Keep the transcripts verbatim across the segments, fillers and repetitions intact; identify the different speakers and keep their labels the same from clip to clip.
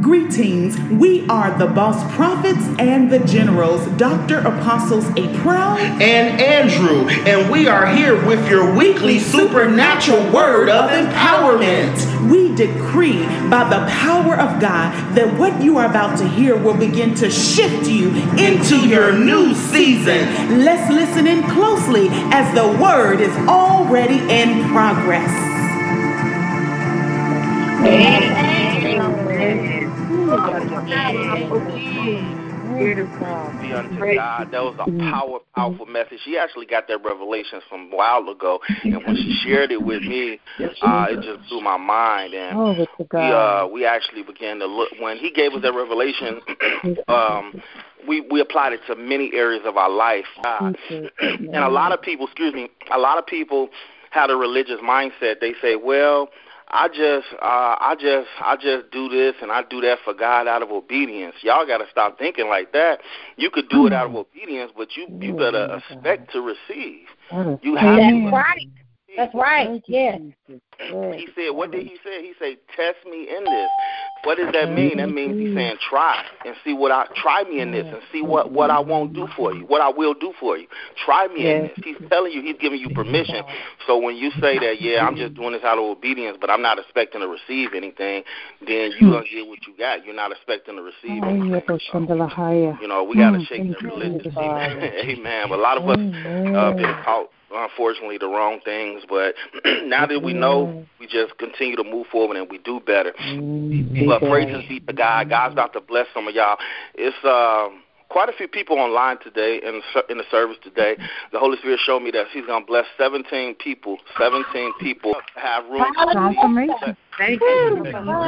Speaker 1: Greetings. We are the boss prophets and the generals, Doctor Apostles A. Proud
Speaker 2: and Andrew, and we are here with your weekly supernatural word of empowerment.
Speaker 1: We decree by the power of God that what you are about to hear will begin to shift you
Speaker 2: into your new season.
Speaker 1: Let's listen in closely as the word is already in progress.
Speaker 3: Amen.
Speaker 4: Be unto God. That was a power, powerful message. She actually got that revelation from a while ago, and when she shared it with me, uh, it just blew my mind. And we uh, we actually began to look when he gave us that revelation. um, we we applied it to many areas of our life, uh, and a lot of people, excuse me, a lot of people had a religious mindset. They say, well, I just, uh, I just, I just do this and I do that for God out of obedience. Y'all got to stop thinking like that. You could do it out of obedience, but you, you better expect to receive. You have
Speaker 3: That's right. That's right. Yes.
Speaker 4: He said, what did he say? He said, test me in this. What does that mean? That means he's saying, try and see what I, try me in this and see what, what I won't do for you, what I will do for you. Try me in this. He's telling you, he's giving you permission. So when you say that, yeah, I'm just doing this out of obedience, but I'm not expecting to receive anything, then you're going to get what you got. You're not expecting to receive anything. So, you know, we got to shake that religious. Amen. But a lot of us uh, been taught, unfortunately, the wrong things, but now that we know, we just continue to move forward and we do better. But praises be to God. God's about to bless some of y'all. It's uh, quite a few people online today in in the service today. The Holy Spirit showed me that He's going to bless seventeen people. seventeen people have room.
Speaker 3: Confirmation. Thank you.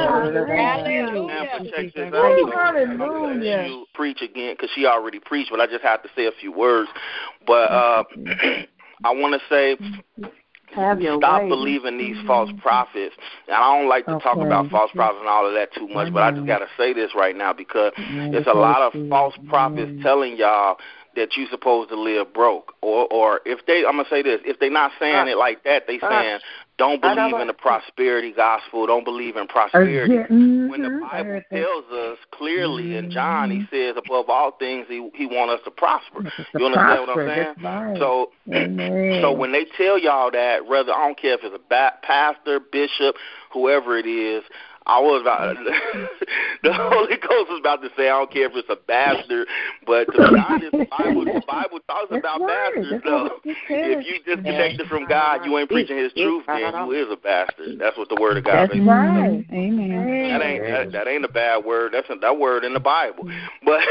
Speaker 4: Hallelujah. You preach again because she already preached, but I just have to say a few words. But uh, I want to say, stop way. believing these false prophets. And I don't like to okay. talk about false prophets and all of that too much, but I just got to say this right now because it's a lot of false prophets telling y'all that you're supposed to live broke. Or, or if they, I'm going to say this, if they're not saying it like that, they saying, don't believe in the prosperity gospel, don't believe in prosperity. When the Bible tells us clearly in John, he says, above all things, he, he wants us to prosper. You understand what I'm saying? So, so when they tell y'all that, whether, I don't care if it's a pastor, bishop, whoever it is, I was about the Holy Ghost was about to say, I don't care if it's a bastard, but to be honest, the Bible, the Bible talks about bastards. So if you disconnected from God, you ain't preaching His truth, then you is a bastard. That's what the Word of God says.
Speaker 3: That's right. Amen.
Speaker 4: That ain't that, that ain't a bad word. That's a, that word in the Bible. But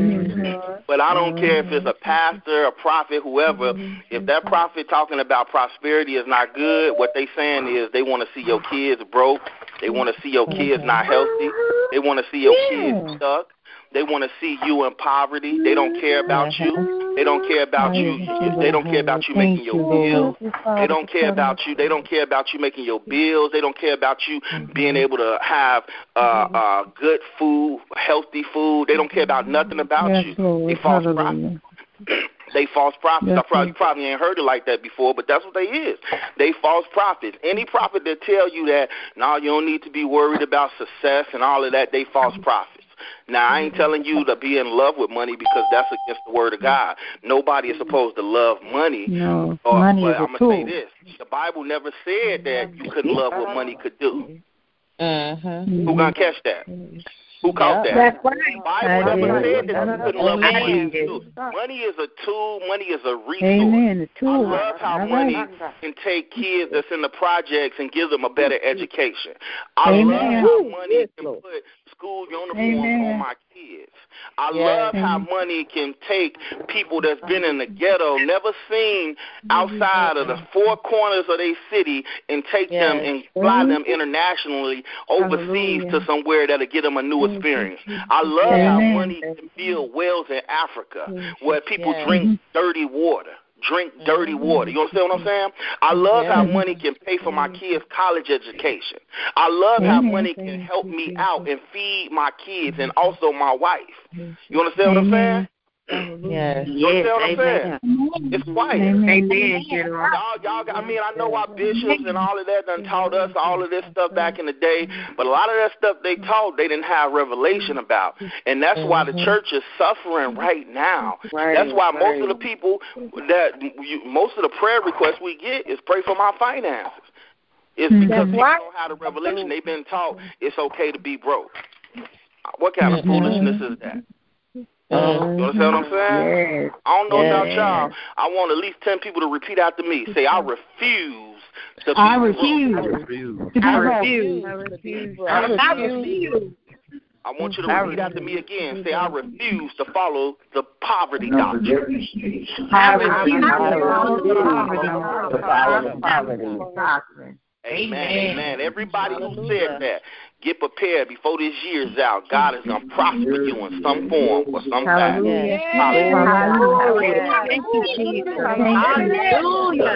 Speaker 4: but I don't care if it's a pastor, a prophet, whoever. If that prophet talking about prosperity is not good, what they saying is they want to see your kids broke. They want to see your kids not healthy. They want to see your kids stuck. They want to see you in poverty. They don't care about you. They don't care about you. They don't care about you making your bills. They don't care about you. They don't care about you making your bills. They don't care about you being able to have uh, uh, good food, healthy food. They don't care about nothing about you. They false prophets. They false prophets. I probably, you probably ain't heard it like that before, but that's what they is. They false prophets. Any prophet that tell you that, no, you don't need to be worried about success and all of that, they false prophets. Now, I ain't telling you to be in love with money because that's against the word of God. Nobody is supposed to love money.
Speaker 3: No,
Speaker 4: or,
Speaker 3: money
Speaker 4: but
Speaker 3: is a
Speaker 4: I'm
Speaker 3: tool.
Speaker 4: going to say this. The Bible never said that you couldn't love what money could do.
Speaker 3: Uh-huh.
Speaker 4: Who going to catch that? Who caught that?
Speaker 3: That's right.
Speaker 4: The Bible never said that you couldn't love what money could do. Money is a tool. Money is a resource.
Speaker 3: Amen. A tool.
Speaker 4: I love how
Speaker 3: All
Speaker 4: money
Speaker 3: right.
Speaker 4: can take kids that's in the projects and give them a better education. I
Speaker 3: Amen.
Speaker 4: love how money can put school uniforms
Speaker 3: Amen.
Speaker 4: on my kids. I
Speaker 3: Yes.
Speaker 4: love how money can take people that's been in the ghetto, never seen outside of the four corners of their city, and take
Speaker 3: Yes.
Speaker 4: them and fly them internationally overseas
Speaker 3: Hallelujah.
Speaker 4: to somewhere that'll get them a new experience. I love
Speaker 3: Amen.
Speaker 4: how money can build wells in Africa where people
Speaker 3: Yes.
Speaker 4: drink dirty water. Drink dirty water. You understand what I'm saying? I love how money can pay for my kids' college education. I love how money can help me out and feed my kids and also my wife. You understand what I'm saying?
Speaker 5: Yes.
Speaker 4: You understand what I'm
Speaker 3: Amen.
Speaker 4: saying? It's quiet.
Speaker 3: Amen.
Speaker 4: Y'all, y'all, I mean, I know our bishops and all of that done taught us all of this stuff back in the day, but a lot of that stuff they taught, they didn't have revelation about. And that's why the church is suffering right now.
Speaker 3: Right,
Speaker 4: That's why most
Speaker 3: right.
Speaker 4: of the people that, you, most of the prayer requests we get is pray for my finances. It's because people don't have the revelation. They've been taught it's okay to be broke. What kind of foolishness is that? You understand what I'm saying?
Speaker 3: Yes.
Speaker 4: I don't know
Speaker 3: Yes.
Speaker 4: about y'all. I want at least ten people to repeat after me. Say, I refuse to be
Speaker 3: I
Speaker 4: broke.
Speaker 3: refuse.
Speaker 5: I refuse.
Speaker 3: To be
Speaker 5: I
Speaker 3: broke.
Speaker 5: refuse.
Speaker 3: I refuse.
Speaker 5: I refuse.
Speaker 4: I want you to repeat after me again. Say, I refuse to follow the poverty doctrine.
Speaker 3: I refuse.
Speaker 5: To follow the poverty doctrine.
Speaker 4: Amen, amen. Everybody who said that, get prepared before this year's out. God is going to prosper you in some form or some fashion.
Speaker 3: Hallelujah.
Speaker 5: Thank you, Jesus.
Speaker 3: Hallelujah.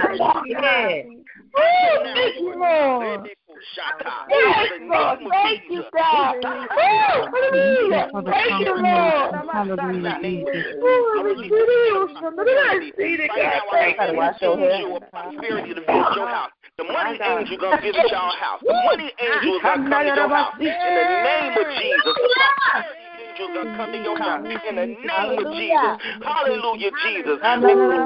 Speaker 5: Thank you, Lord. Yes, Lord. Thank you, God. Hallelujah. Thank you, Lord.
Speaker 3: Hallelujah.
Speaker 4: Prosperity to visit your house. The money angel gonna visit y'all house. The money angel is gonna come to your house. In the name of Jesus. Angels gonna come to your house in the name of Jesus. Hallelujah, Jesus. The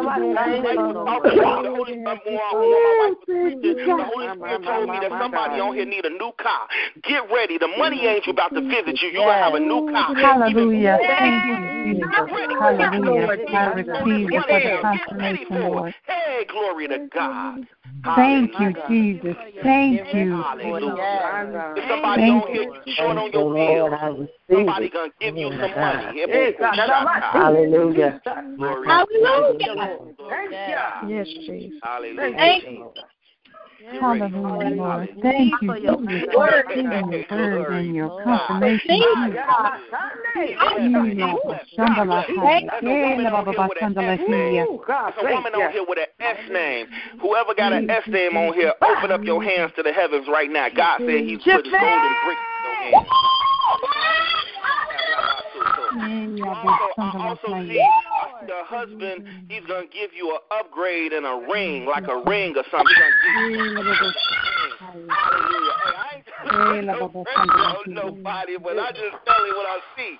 Speaker 4: Holy Spirit told me that somebody on here need a new car. Get ready. The money angel about to visit you. You're gonna have a new car.
Speaker 3: Hallelujah. Thank you, Jesus. Hallelujah. I receive it for the confirmation, Lord.
Speaker 4: Hey, glory to God.
Speaker 3: Thank you, Jesus. Thank you.
Speaker 4: Hallelujah. If somebody on here short on your bill, somebody gonna give you some money.
Speaker 5: Hallelujah.
Speaker 4: Glory.
Speaker 5: Hallelujah.
Speaker 3: Yes, Jesus.
Speaker 4: Hallelujah.
Speaker 5: Thank you.
Speaker 3: Hallelujah, Lord. Thank you for your word and your word and your confirmation.
Speaker 5: Thank you, God.
Speaker 4: There's a woman on here with an S name. Whoever got an S name on here, open up your hands to the heavens right now. God said He's put His golden bricks in your hands. Also, I also see the husband, he's going to give you an upgrade and a ring, like a ring or something. He's going to give you a ring. Hallelujah. Hey, I ain't telling no pressure on nobody, but I just tell you what I see.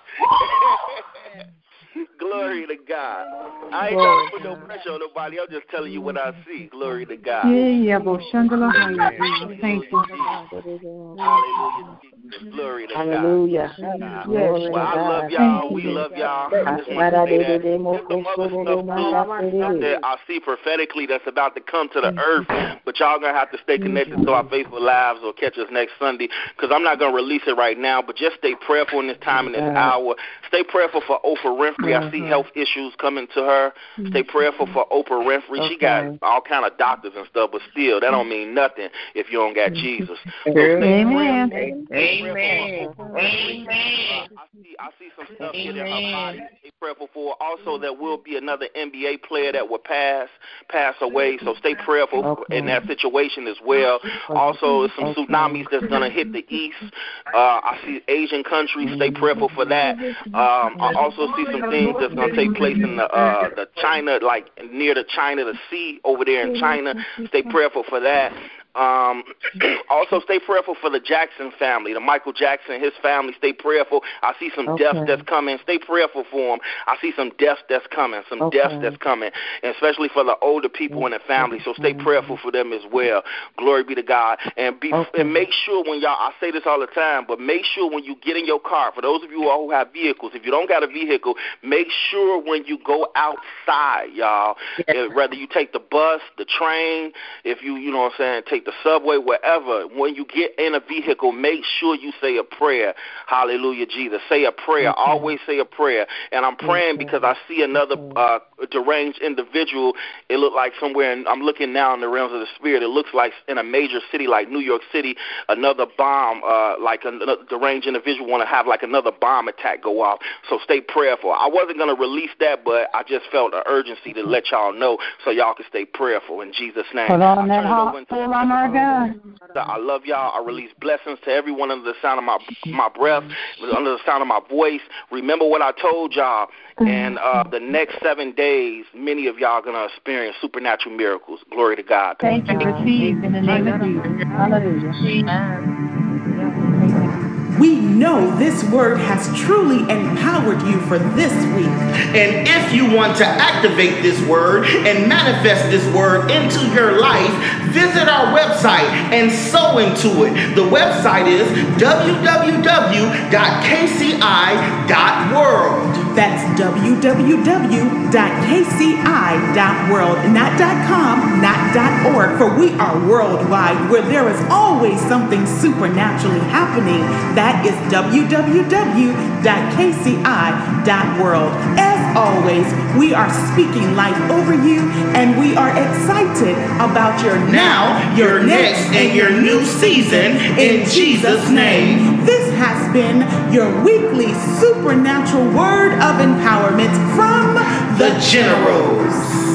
Speaker 4: Glory to God. I ain't trying to put no pressure on nobody. I'm just telling you what I see. Glory to God.
Speaker 3: Thank you.
Speaker 4: Hallelujah. Glory to
Speaker 5: Hallelujah.
Speaker 4: God. Well, I love y'all. We love y'all. I just want to say that. There's some other stuff too that I see prophetically that's about to come to the earth, but y'all going to have to stay connected to our Facebook Lives or catch us next Sunday, because I'm not going to release it right now, but just stay prayerful in this time and this hour. Stay prayerful for Oprah Winfrey. I see health issues coming to her. Stay prayerful for Oprah Winfrey. She got all kind of doctors and stuff, but still, that don't mean nothing if you don't got Jesus. So
Speaker 3: Amen.
Speaker 5: Amen. Amen.
Speaker 4: I see, I see some stuff here in her body. Stay prayerful for. Also, there will be another N B A player that will pass pass away. So stay prayerful okay. in that situation as well. Also, some okay. tsunamis that's gonna hit the east. Uh, I see Asian countries. Stay prayerful for that. Um, I also see some things that's gonna take place in the uh, the China, like near the China, the sea over there in China. Stay prayerful for that. Um, also, stay prayerful for the Jackson family, the Michael Jackson, his family. Stay prayerful. I see some okay. deaths that's coming. Stay prayerful for them. I see some deaths that's coming, some okay. deaths that's coming, and especially for the older people in the family. So stay prayerful for them as well. Glory be to God. And be okay. and make sure when y'all, I say this all the time, but make sure when you get in your car, for those of you who have vehicles, if you don't got a vehicle, make sure when you go outside, y'all, yes. whether you take the bus, the train, if you, you know what I'm saying, take the subway, wherever, when you get in a vehicle, make sure you say a prayer. Hallelujah, Jesus. Say a prayer. Okay. Always say a prayer. And I'm praying okay. because I see another uh, deranged individual. It looked like somewhere, in, I'm looking now in the realms of the spirit, it looks like in a major city like New York City, another bomb, uh, like a, a deranged individual want to have like another bomb attack go off. So stay prayerful. I wasn't going to release that, but I just felt an urgency to let y'all know so y'all can stay prayerful in Jesus' name.
Speaker 3: Put on that hot full on our gun.
Speaker 4: I love y'all. I release blessings to everyone under the sound of my my breath, under the sound of my voice. Remember what I told y'all. And uh, the next seven days, many of y'all are going to experience supernatural miracles. Glory to God.
Speaker 3: Thank you. Receive in the name of Jesus. Hallelujah.
Speaker 1: We know this word has truly empowered you for this week.
Speaker 2: And if you want to activate this word and manifest this word into your life, visit our website and sow into it. The website is w w w dot k c i dot world.
Speaker 1: That's w w w dot k c i dot world, not .com, not .org, for we are worldwide, where there is always something supernaturally happening. That is w w w dot k c i dot world. As always, we are speaking life over you, and we are excited about your
Speaker 2: now, your next, and your new season in Jesus' name.
Speaker 1: This has been your weekly supernatural word of empowerment from
Speaker 2: the Generals.